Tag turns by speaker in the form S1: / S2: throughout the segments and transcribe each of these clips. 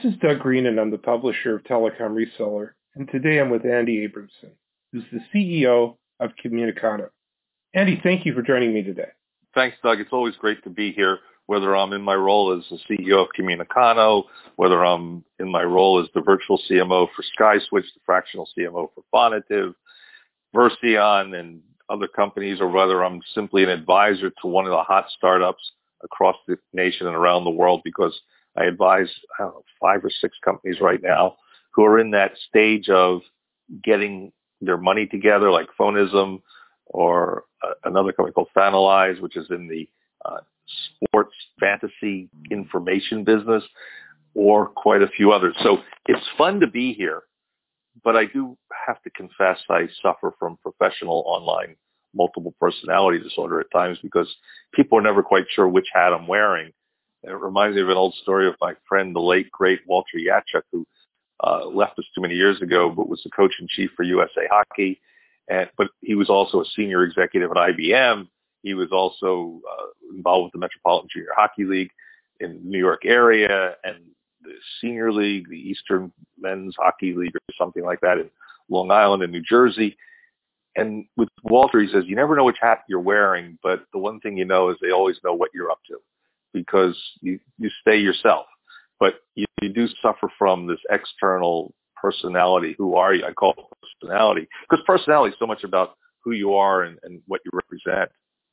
S1: is Doug Green, and I'm the publisher of Telecom Reseller. And today I'm with Andy Abramson, who's the CEO of Communicano. Andy, thank you for joining me today.
S2: Thanks, Doug. It's always great to be here, whether I'm in my role as the CEO of Communicano, whether I'm in my role as the virtual CMO for SkySwitch, the fractional CMO for Phonative, Version, and other companies, or whether I'm simply an advisor to one of the hot startups across the nation and around the world, because I advise, 5 or 6 companies right now who are in that stage of getting their money together, like Phonism, or another company called Fanalize, which is in the sports fantasy information business, or quite a few others. So it's fun to be here, but I do have to confess I suffer from professional online multiple personality disorder at times, because people are never quite sure which hat I'm wearing. It reminds me of an old story of my friend, the late, great Walter Yachuk, who left us too many years ago, but was the coach-in-chief for USA Hockey. But he was also a senior executive at IBM. He was also involved with the Metropolitan Junior Hockey League in the New York area, and the Senior League, the Eastern Men's Hockey League, or something like that in Long Island and New Jersey. And with Walter, he says, you never know which hat you're wearing, but the one thing you know is they always know what you're up to, because you stay yourself. But you do suffer from this external personality. Who are you? I call it personality, because personality is so much about who you are and what you represent.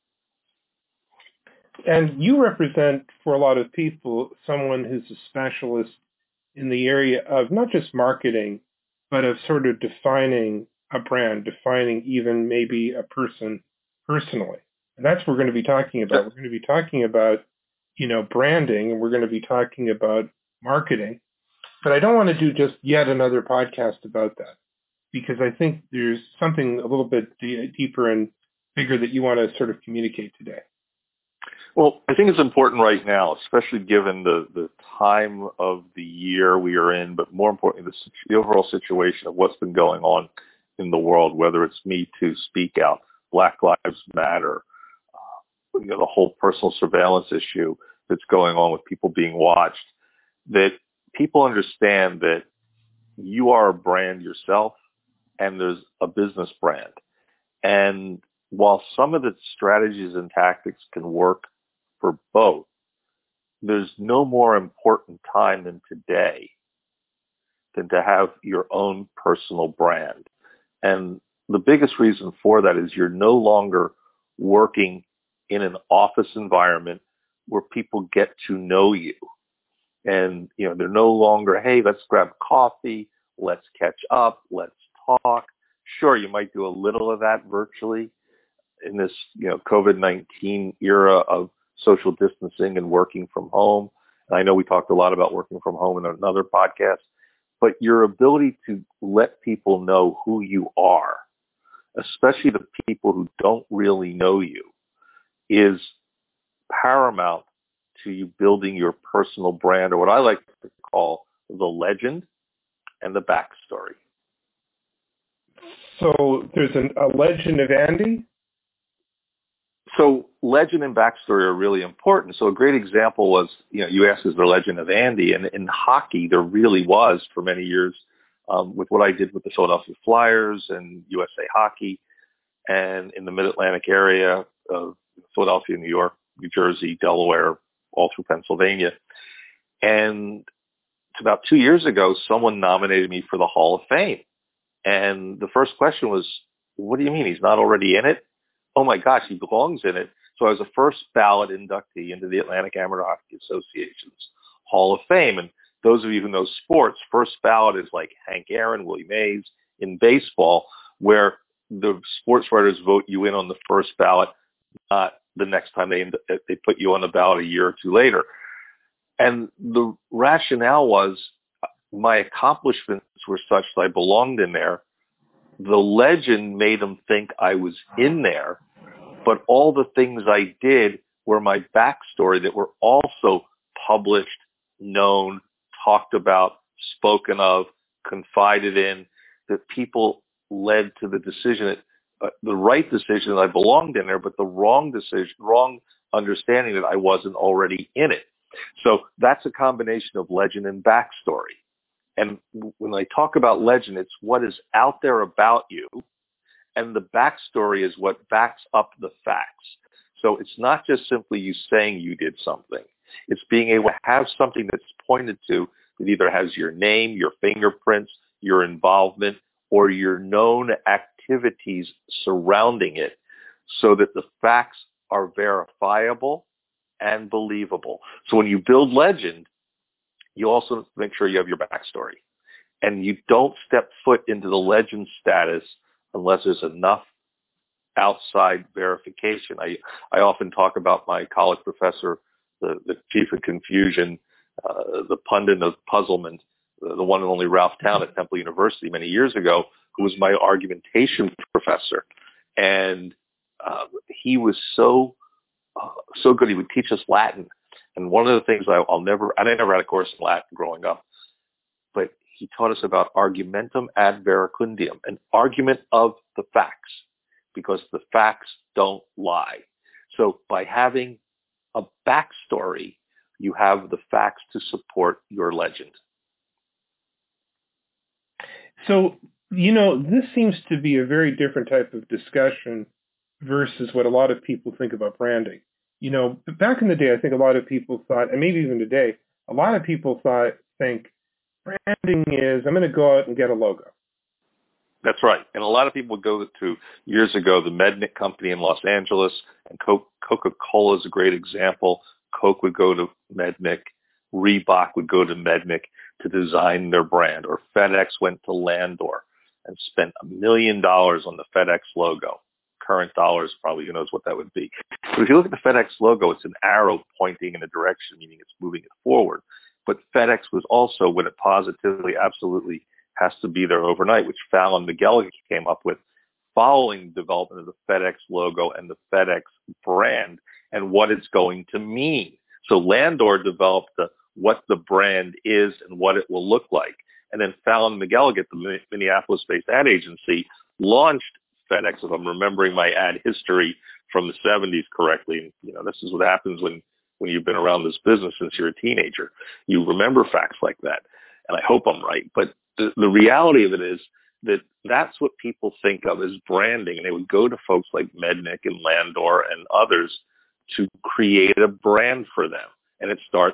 S1: And you represent, for a lot of people, someone who's a specialist in the area of not just marketing, but of sort of defining a brand, defining even maybe a person personally. And that's what we're going to be talking about. We're going to be talking about, branding, and we're going to be talking about marketing. But I don't want to do just yet another podcast about that, because I think there's something a little bit deeper and bigger that you want to sort of communicate today.
S2: Well, I think it's important right now, especially given the time of the year we are in, but more importantly, the overall situation of what's been going on in the world, whether it's Me Too, Speak Out, Black Lives Matter, the whole personal surveillance issue that's going on with people being watched, that people understand that you are a brand yourself and there's a business brand. And while some of the strategies and tactics can work for both, there's no more important time than today than to have your own personal brand. And the biggest reason for that is you're no longer working in an office environment where people get to know you. And, they're no longer, hey, let's grab coffee, let's catch up, let's talk. Sure, you might do a little of that virtually in this, COVID-19 era of social distancing and working from home. And I know we talked a lot about working from home in another podcast, but your ability to let people know who you are, especially the people who don't really know you, is paramount to you building your personal brand, or what I like to call the legend and the backstory.
S1: So there's a legend of Andy?
S2: So legend and backstory are really important. So a great example was, you asked, is there a legend of Andy? And in hockey, there really was for many years, with what I did with the Philadelphia Flyers and USA Hockey, and in the Mid-Atlantic area of Philadelphia, New York, New Jersey, Delaware, all through Pennsylvania. And about 2 years ago, someone nominated me for the Hall of Fame. And the first question was, what do you mean? He's not already in it? Oh my gosh, he belongs in it. So I was a first ballot inductee into the Atlantic Amateur Hockey Association's Hall of Fame. And those of you who know sports, first ballot is like Hank Aaron, Willie Mays in baseball, where the sports writers vote you in on the first ballot, not the next time they put you on the ballot a year or two later. And the rationale was my accomplishments were such that I belonged in there. The legend made them think I was in there, but all the things I did were my backstory that were also published, known, talked about, spoken of, confided in, that people led to the decision, the right decision that I belonged in there, but the wrong decision, wrong understanding that I wasn't already in it. So that's a combination of legend and backstory. And when I talk about legend, it's what is out there about you, and the backstory is what backs up the facts. So it's not just simply you saying you did something. It's being able to have something that's pointed to that either has your name, your fingerprints, your involvement, or your known activities surrounding it, so that the facts are verifiable and believable. So when you build legend, you also make sure you have your backstory. And you don't step foot into the legend status unless there's enough outside verification. I often talk about my college professor, the chief of confusion, the pundit of puzzlement, the one and only Ralph Town at Temple University many years ago, who was my argumentation professor. And he was so good. He would teach us Latin. And one of the things I never had a course in Latin growing up, but he taught us about argumentum ad veracundium, an argument of the facts, because the facts don't lie. So by having a backstory, you have the facts to support your legend.
S1: So, this seems to be a very different type of discussion versus what a lot of people think about branding. Back in the day, I think a lot of people thought, and maybe even today, a lot of people think branding is, I'm going to go out and get a logo.
S2: That's right. And a lot of people would go to, years ago, the Mednick company in Los Angeles, and Coca-Cola is a great example. Coke would go to Mednick. Reebok would go to Mednick to design their brand. Or FedEx went to Landor and spent $1 million on the FedEx logo. Current dollars, probably who knows what that would be. But if you look at the FedEx logo, it's an arrow pointing in a direction, meaning it's moving it forward. But FedEx was also, when it positively, absolutely has to be there overnight, which Fallon McGilligan came up with following the development of the FedEx logo and the FedEx brand and what it's going to mean. So Landor developed what the brand is and what it will look like. And then Fallon McGilligan, the Minneapolis-based ad agency, launched FedEx, if I'm remembering my ad history from the 70s correctly. This is what happens when you've been around this business since you're a teenager. You remember facts like that. And I hope I'm right. But the reality of it is that that's what people think of as branding. And they would go to folks like Mednick and Landor and others to create a brand for them. And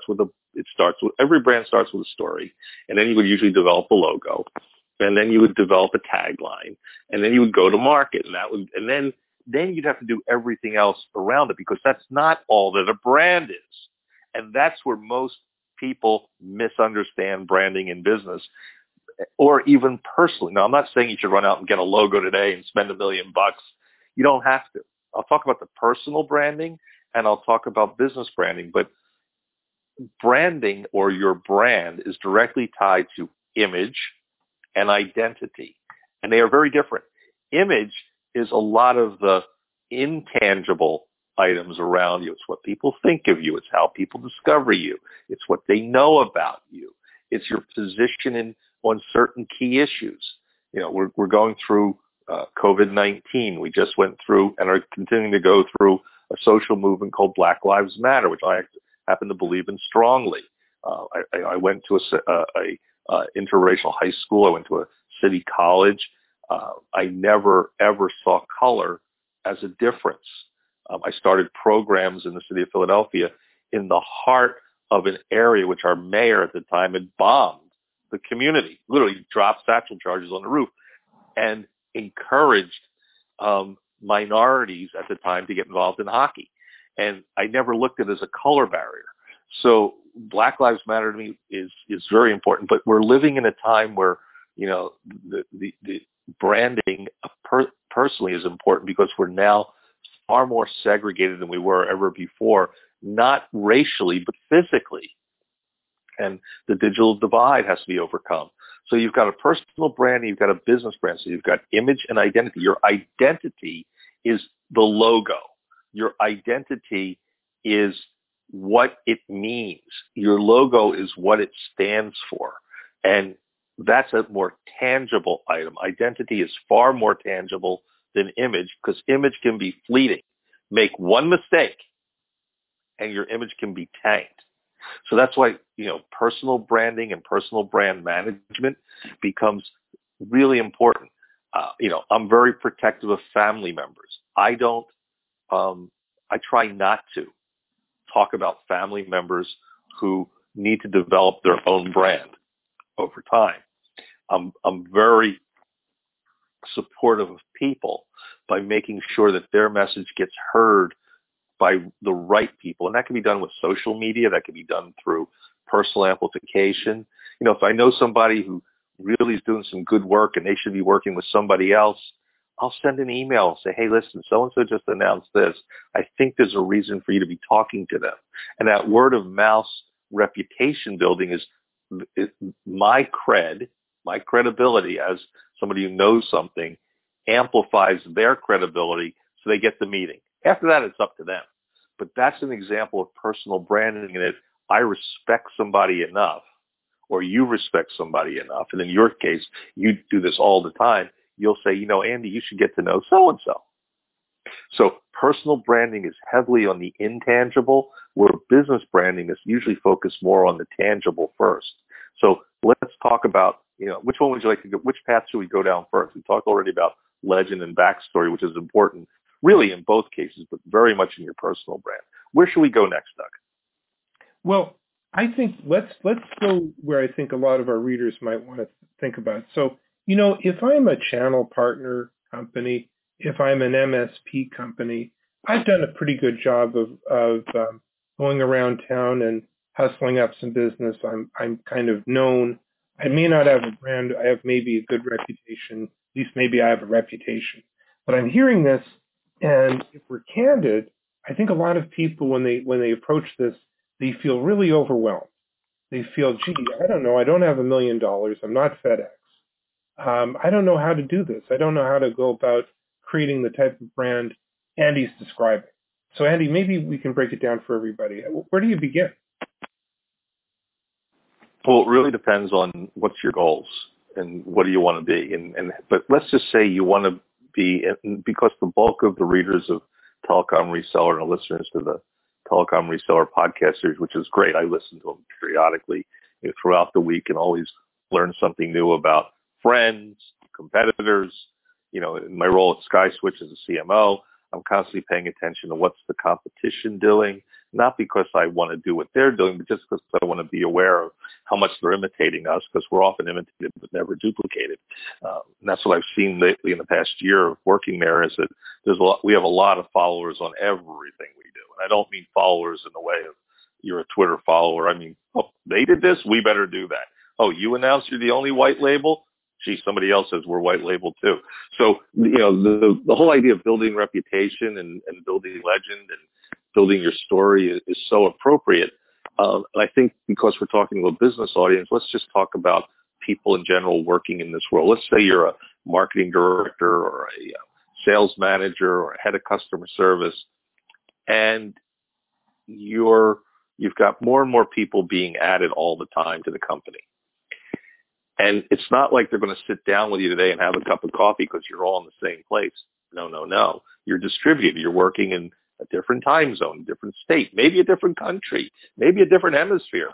S2: every brand starts with a story. And then you would usually develop a logo. And then you would develop a tagline, and then you would go to market, and then you'd have to do everything else around it, because that's not all that a brand is. And that's where most people misunderstand branding in business, or even personally. Now, I'm not saying you should run out and get a logo today and spend $1 million. You don't have to. I'll talk about the personal branding, and I'll talk about business branding, but branding, or your brand, is directly tied to image and identity. And they are very different. Image is a lot of the intangible items around you. It's what people think of you. It's how people discover you. It's what they know about you. It's your position on certain key issues. We're going through COVID-19. We just went through and are continuing to go through a social movement called Black Lives Matter, which I happen to believe in strongly. I went to a interracial high school. I went to a city college. I never, ever saw color as a difference. I started programs in the city of Philadelphia in the heart of an area which our mayor at the time had bombed the community, literally dropped satchel charges on the roof, and encouraged minorities at the time to get involved in hockey. And I never looked at it as a color barrier. So Black Lives Matter to me is very important, but we're living in a time where, the branding personally is important, because we're now far more segregated than we were ever before, not racially, but physically. And the digital divide has to be overcome. So you've got a personal brand, and you've got a business brand. So you've got image and identity. Your identity is the logo. Your identity is what it means. Your logo is what it stands for. And that's a more tangible item. Identity is far more tangible than image, because image can be fleeting. Make one mistake and your image can be tanked. So that's why, personal branding and personal brand management becomes really important. I'm very protective of family members. I try not to talk about family members who need to develop their own brand over time. I'm very supportive of people by making sure that their message gets heard by the right people. And that can be done with social media. That can be done through personal amplification. If I know somebody who really is doing some good work and they should be working with somebody else, I'll send an email and say, hey, listen, so-and-so just announced this. I think there's a reason for you to be talking to them. And that word of mouth reputation building is my credibility as somebody who knows something amplifies their credibility so they get the meeting. After that, it's up to them. But that's an example of personal branding in it. I respect somebody enough, or you respect somebody enough, and in your case, you do this all the time. You'll say, Andy, you should get to know so-and-so. So personal branding is heavily on the intangible, where business branding is usually focused more on the tangible first. So let's talk about, which one would you like to go, which path should we go down first? We talked already about legend and backstory, which is important really in both cases, but very much in your personal brand. Where should we go next, Doug?
S1: Well, I think let's go where I think a lot of our readers might want to think about. So, if I'm a channel partner company, if I'm an MSP company, I've done a pretty good job of going around town and hustling up some business. I'm kind of known. I may not have a brand. I have maybe a good reputation. At least maybe I have a reputation. But I'm hearing this, and if we're candid, I think a lot of people when they approach this, they feel really overwhelmed. They feel, gee, I don't know. I don't have $1 million. I'm not FedEx. I don't know how to do this. I don't know how to go about creating the type of brand Andy's describing. So, Andy, maybe we can break it down for everybody. Where do you begin?
S2: Well, it really depends on what's your goals and what do you want to be. But let's just say you want to be, because the bulk of the readers of Telecom Reseller and the listeners to the Telecom Reseller podcast series, which is great. I listen to them periodically throughout the week and always learn something new about friends, competitors. In my role at SkySwitch as a CMO, I'm constantly paying attention to what's the competition doing, not because I want to do what they're doing, but just because I want to be aware of how much they're imitating us, because we're often imitated but never duplicated. And that's what I've seen lately in the past year of working there, is that we have a lot of followers on everything we do. And I don't mean followers in the way of you're a Twitter follower. I mean, oh, they did this, we better do that. Oh, you announced you're the only white label? Gee, somebody else says we're white label too. So, the whole idea of building reputation and building legend and building your story is so appropriate. And I think because we're talking to a business audience, let's just talk about people in general working in this world. Let's say you're a marketing director or a sales manager or a head of customer service, and you've got more and more people being added all the time to the company. And it's not like they're going to sit down with you today and have a cup of coffee because you're all in the same place. No. You're distributed. You're working in a different time zone, a different state, maybe a different country, maybe a different hemisphere.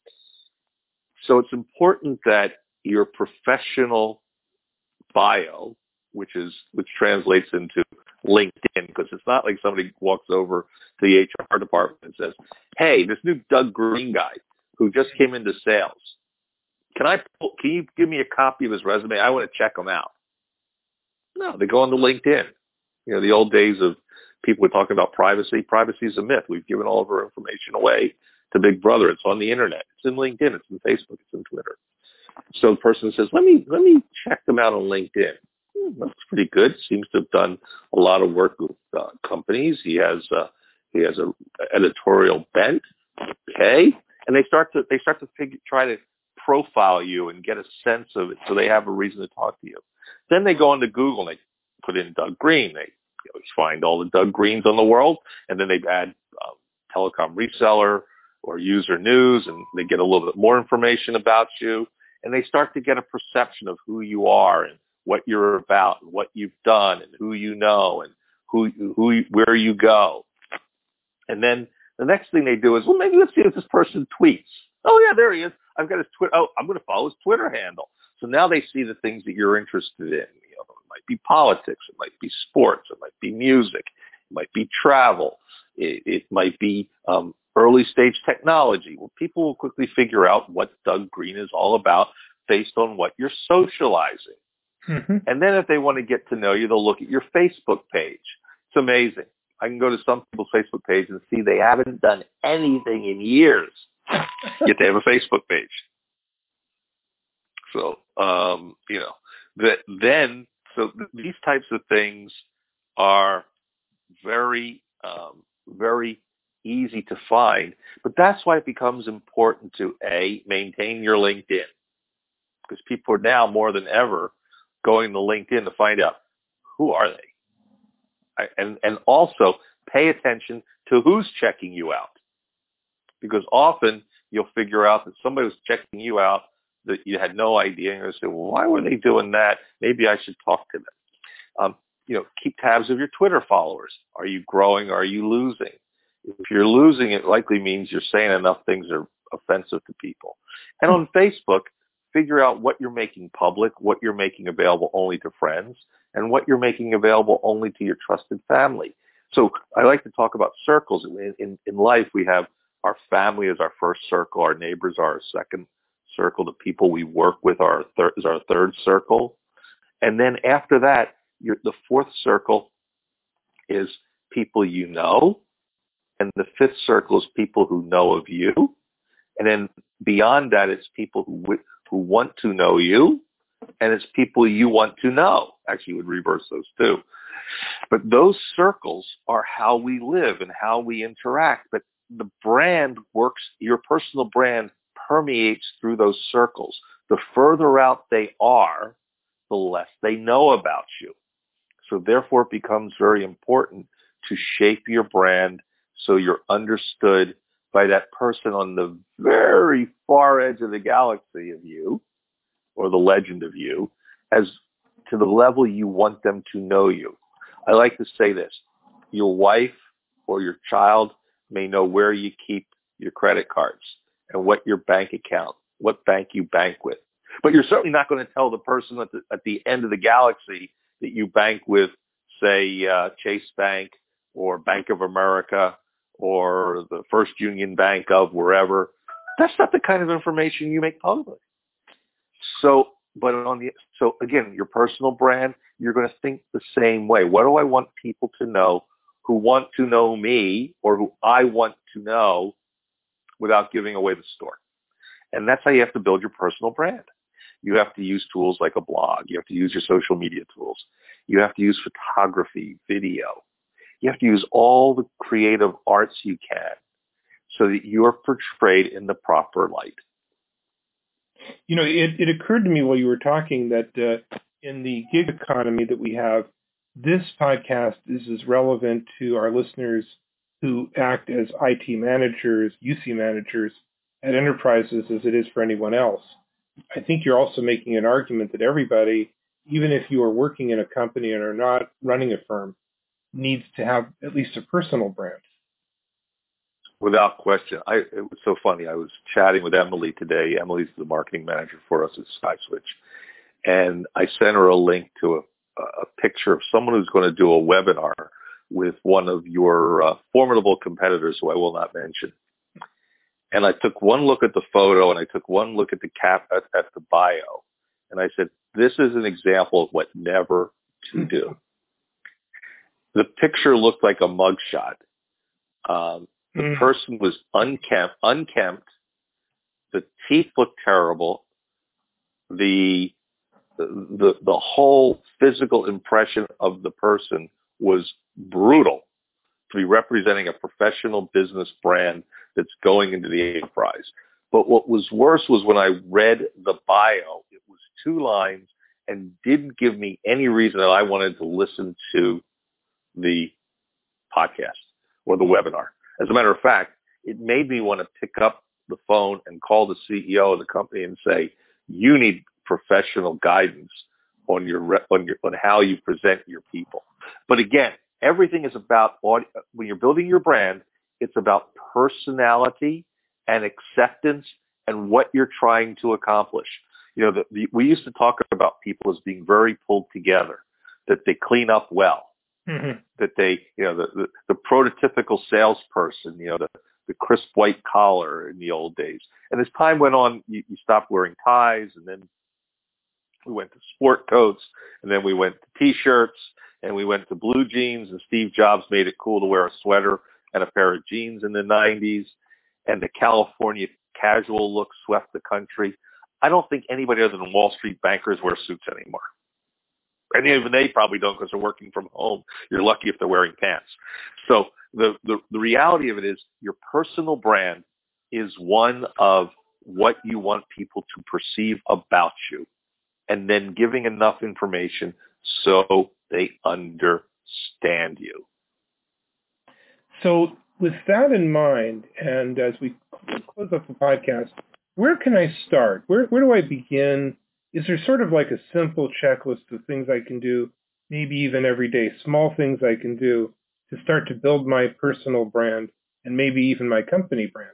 S2: So it's important that your professional bio, which translates into LinkedIn, because it's not like somebody walks over to the HR department and says, hey, this new Doug Green guy who just came into sales, can you give me a copy of his resume? I want to check him out. No, they go on to LinkedIn. The old days of people were talking about privacy. Privacy is a myth. We've given all of our information away to Big Brother. It's on the internet. It's in LinkedIn. It's in Facebook. It's in Twitter. So the person says, let me check them out on LinkedIn. That's pretty good. Seems to have done a lot of work with companies. He has a editorial bent. Okay, and they start to try to profile you and get a sense of it, so they have a reason to talk to you. Then they go onto Google and they put in Doug Green. They find all the Doug Greens in the world, and then they add Telecom Reseller or User News, and they get a little bit more information about you, and they start to get a perception of who you are and what you're about and what you've done and who you know and where you go. And then The next thing they do is, well, maybe let's see if this person tweets. Oh yeah, there he is. I've got his Twitter. Oh, I'm going to follow his Twitter handle. So now they see the things that you're interested in. It might be politics, it might be sports, it might be music, it might be travel, it might be early stage technology. Well, people will quickly figure out what Doug Green is all about based on what you're socializing.
S1: Mm-hmm.
S2: And then if they want to get to know you, they'll look at your Facebook page. It's amazing. I can go to some people's Facebook page and see they haven't done anything in years, yet they have a Facebook page. So, these types of things are very, very easy to find. But that's why it becomes important to, maintain your LinkedIn. Because people are now more than ever going to LinkedIn to find out who are they. And also pay attention to who's checking you out. Because often you'll figure out that somebody was checking you out that you had no idea. And you're going to say, well, why were they doing that? Maybe I should talk to them. Keep tabs of your Twitter followers. Are you growing? Are you losing? If you're losing, it likely means you're saying enough things that are offensive to people. And on Facebook, figure out what you're making public, what you're making available only to friends, and what you're making available only to your trusted family. So I like to talk about circles. In life, we have our family as our first circle, our neighbors are our second circle, the people we work with is our third circle. And then after that, the fourth circle is people you know, and the fifth circle is people who know of you. And then beyond that, it's people who want to know you, and it's people you want to know. Actually, you would reverse those too. But those circles are how we live and how we interact. But the brand works, your personal brand permeates through those circles. The further out they are, the less they know about you. So therefore, it becomes very important to shape your brand so you're understood by that person on the very far edge of the galaxy of you, or the legend of you, as to the level you want them to know you. I like to say this: your wife or your child may know where you keep your credit cards and what your bank account, what bank you bank with. But you're certainly not going to tell the person at the end of the galaxy that you bank with, say, Chase Bank or Bank of America or the First Union Bank of wherever. That's not the kind of information you make public. So again, your personal brand, you're going to think the same way. What do I want people to know who want to know me, or who I want to know, without giving away the store? And that's how you have to build your personal brand. You have to use tools like a blog. You have to use your social media tools. You have to use photography, video. You have to use all the creative arts you can so that you're portrayed in the proper light.
S1: It occurred to me while you were talking that in the gig economy that we have, this podcast is as relevant to our listeners who act as IT managers, UC managers at enterprises as it is for anyone else. I think you're also making an argument that everybody, even if you are working in a company and are not running a firm, needs to have at least a personal brand.
S2: Without question. It was so funny. I was chatting with Emily today. Emily's the marketing manager for us at SkySwitch. And I sent her a link to a picture of someone who's going to do a webinar with one of your formidable competitors, who I will not mention. And I took one look at the photo, and I took one look at the at the bio. And I said, this is an example of what never to do. The picture looked like a mugshot. The person was unkempt. The teeth looked terrible. The whole physical impression of the person was brutal to be representing a professional business brand that's going into the enterprise. But what was worse was when I read the bio, it was 2 lines and didn't give me any reason that I wanted to listen to the podcast or the webinar. As a matter of fact, it made me want to pick up the phone and call the CEO of the company and say, you need professional guidance on how you present your people. But again, everything is about audio. When you're building your brand, It's about personality and acceptance and what you're trying to accomplish. We used to talk about people as being very pulled together, that they clean up well, that they, the prototypical salesperson, the crisp white collar in the old days. And as time went on, you stopped wearing ties, and then we went to sport coats, and then we went to T-shirts, and we went to blue jeans, and Steve Jobs made it cool to wear a sweater and a pair of jeans in the 90s, and the California casual look swept the country. I don't think anybody other than Wall Street bankers wear suits anymore. And even they probably don't because they're working from home. You're lucky if they're wearing pants. So the reality of it is your personal brand is one of what you want people to perceive about you, and then giving enough information so they understand you.
S1: So with that in mind, and as we close up the podcast, where can I start? Where do I begin? Is there sort of like a simple checklist of things I can do, maybe even every day, small things I can do to start to build my personal brand and maybe even my company brand?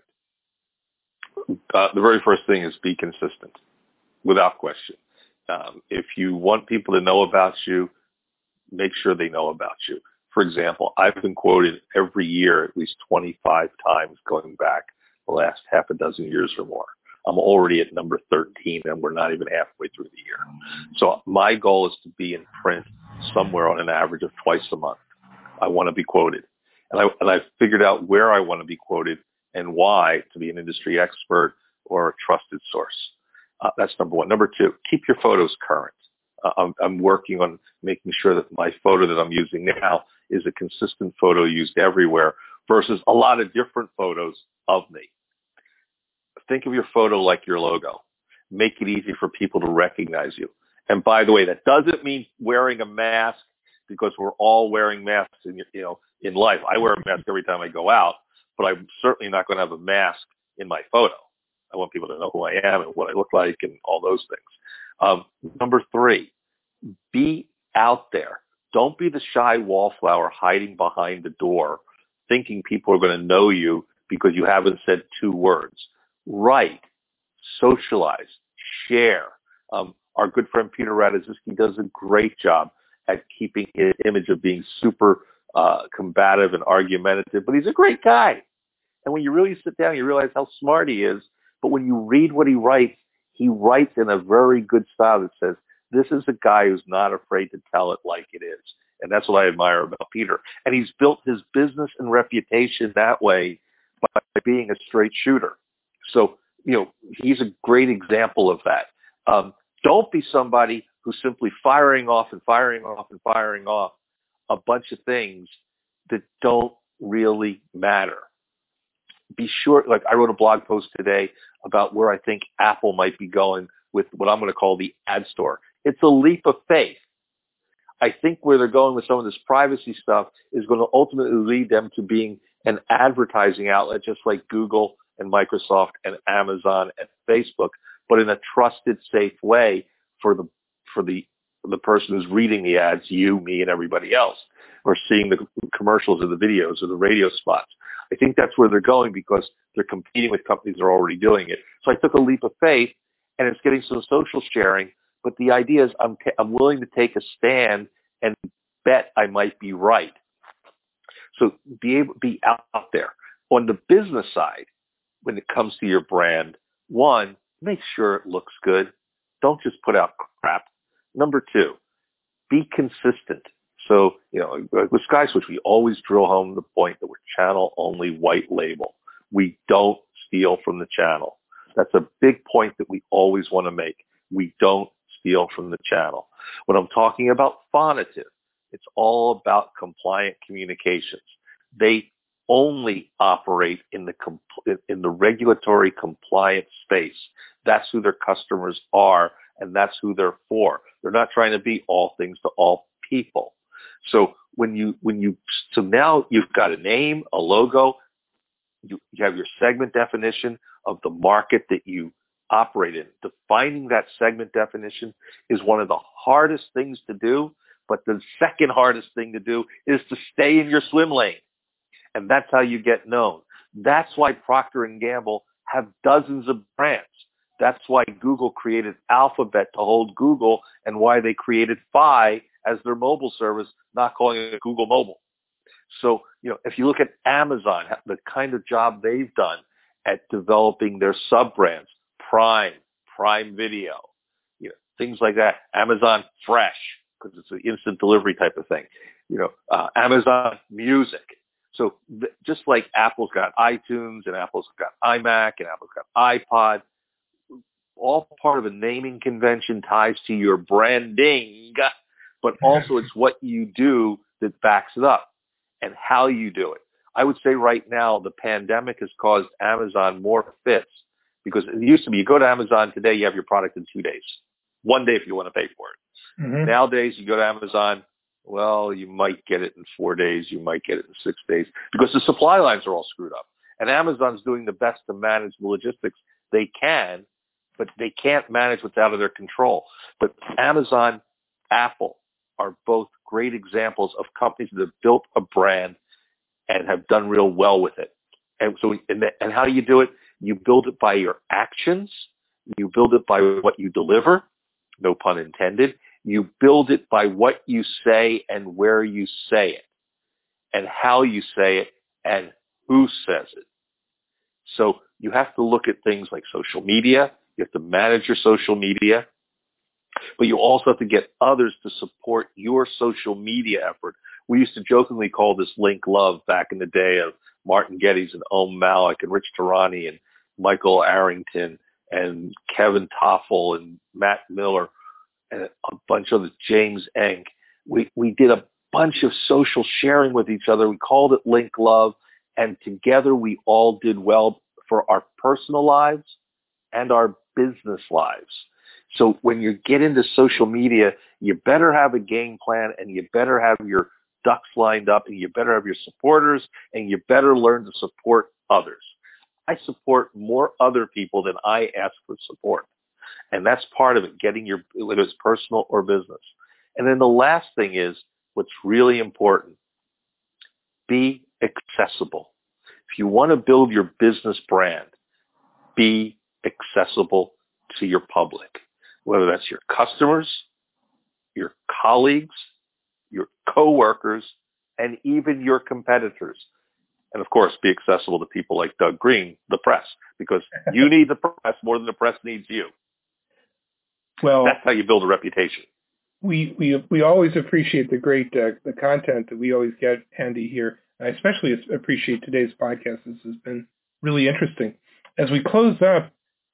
S2: The very first thing is be consistent, without question. If you want people to know about you, make sure they know about you. For example, I've been quoted every year at least 25 times going back the last half a dozen years or more. I'm already at number 13, and we're not even halfway through the year. So my goal is to be in print somewhere on an average of twice a month. I want to be quoted. And I've figured out where I want to be quoted and why, to be an industry expert or a trusted source. That's number one. Number two, keep your photos current. I'm working on making sure that my photo that I'm using now is a consistent photo used everywhere versus a lot of different photos of me. Think of your photo like your logo. Make it easy for people to recognize you. And by the way, that doesn't mean wearing a mask, because we're all wearing masks in life. I wear a mask every time I go out, but I'm certainly not going to have a mask in my photo. I want people to know who I am and what I look like and all those things. Number three, be out there. Don't be the shy wallflower hiding behind the door, thinking people are going to know you because you haven't said two words. Write, socialize, share. Our good friend Peter Ratajkowski does a great job at keeping his image of being super combative and argumentative, but he's a great guy. And when you really sit down, you realize how smart he is. But when you read what he writes in a very good style that says, this is a guy who's not afraid to tell it like it is. And that's what I admire about Peter. And he's built his business and reputation that way by being a straight shooter. So, he's a great example of that. Don't be somebody who's simply firing off a bunch of things that don't really matter. Be sure, like I wrote a blog post today about where I think Apple might be going with what I'm going to call the ad store. It's a leap of faith. I think where they're going with some of this privacy stuff is going to ultimately lead them to being an advertising outlet, just like Google and Microsoft and Amazon and Facebook, but in a trusted, safe way for the person who's reading the ads, you, me, and everybody else, or seeing the commercials or the videos or the radio spots. I think that's where they're going because they're competing with companies that are already doing it. So I took a leap of faith, and it's getting some social sharing. But the idea is I'm willing to take a stand and bet I might be right. So be out there. On the business side, when it comes to your brand, one, make sure it looks good. Don't just put out crap. Number two, be consistent. So, with SkySwitch, we always drill home the point that we're channel-only white label. We don't steal from the channel. That's a big point that we always want to make. We don't steal from the channel. When I'm talking about Phonative, it's all about compliant communications. They only operate in the regulatory compliant space. That's who their customers are, and that's who they're for. They're not trying to be all things to all people. So so now you've got a name, a logo, you have your segment definition of the market that you operate in. Defining that segment definition is one of the hardest things to do, but the second hardest thing to do is to stay in your swim lane. And that's how you get known. That's why Procter & Gamble have dozens of brands. That's why Google created Alphabet to hold Google, and why they created Fi as their mobile service, not calling it Google Mobile. So, if you look at Amazon, the kind of job they've done at developing their sub-brands, Prime Video, things like that. Amazon Fresh, because it's an instant delivery type of thing. Amazon Music. So just like Apple's got iTunes, and Apple's got iMac, and Apple's got iPod, all part of a naming convention ties to your branding, but also it's what you do that backs it up and how you do it. I would say right now the pandemic has caused Amazon more fits, because it used to be you go to Amazon today, you have your product in 2 days. 1 day if you want to pay for it. Mm-hmm. Nowadays you go to Amazon, well, you might get it in 4 days, you might get it in 6 days, because the supply lines are all screwed up. And Amazon's doing the best to manage the logistics they can, but they can't manage what's out of their control. But Amazon, Apple are both great examples of companies that have built a brand and have done real well with it. And so, and how do you do it? You build it by your actions. You build it by what you deliver, no pun intended. You build it by what you say and where you say it, and how you say it and who says it. So you have to look at things like social media. You have to manage your social media, but you also have to get others to support your social media effort. We used to jokingly call this Link Love back in the day of Martin Geddes and Om Malik and Rich Tarani and Michael Arrington and Kevin Toffel and Matt Miller and a bunch of James Eng. We did a bunch of social sharing with each other. We called it Link Love, and together we all did well for our personal lives and our business lives. So when you get into social media, you better have a game plan, and you better have your ducks lined up, and you better have your supporters, and you better learn to support others. I support more other people than I ask for support. And that's part of it, getting whether it's personal or business. And then the last thing is what's really important. Be accessible. If you want to build your business brand, be accessible to your public, whether that's your customers, your colleagues, your coworkers, and even your competitors. And of course, be accessible to people like Doug Green, the press, because you need the press more than the press needs you. Well, that's how you build a reputation.
S1: We always appreciate the great the content that we always get, Andy, here. I especially appreciate today's podcast. This has been really interesting. As we close up,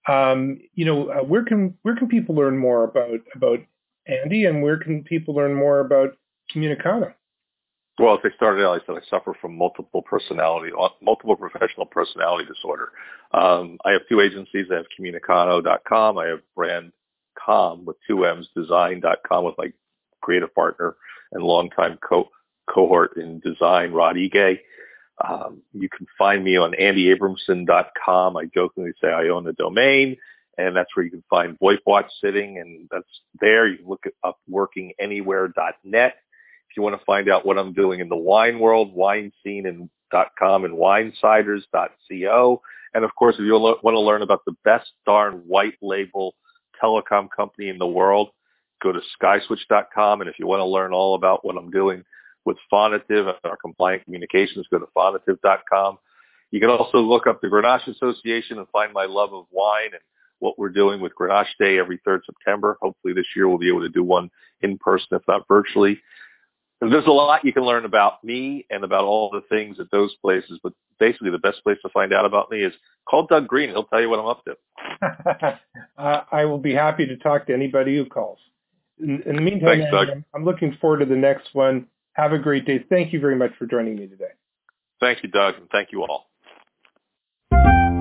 S1: where can people learn more about Andy, and where can people learn more about Communicado?
S2: Well, as I started out, I said I suffer from multiple professional personality disorder. I have 2 agencies. I have Communicado.com. I have BrandCom with 2 M's, Design.com with my creative partner and longtime cohort in design, Rod Ige. You can find me on AndyAbramson.com. I jokingly say I own the domain, and that's where you can find VoIP Watch sitting, and that's there. You can look up workinganywhere.net. If you want to find out what I'm doing in the wine world, winescene.com and winesiders.co. And of course, if you want to learn about the best darn white label telecom company in the world, go to skyswitch.com. And if you want to learn all about what I'm doing with Phonative and our compliant communications, go to phonative.com. You can also look up the Grenache Association and find my love of wine and what we're doing with Grenache Day every 3rd September. Hopefully this year we'll be able to do one in person, if not virtually. There's a lot you can learn about me and about all the things at those places, but basically the best place to find out about me is call Doug Green. He'll tell you what I'm up to.
S1: I will be happy to talk to anybody who calls. In the meantime,
S2: thanks, Doug.
S1: I'm looking forward to the next one. Have a great day. Thank you very much for joining me today.
S2: Thank you, Doug, and thank you all.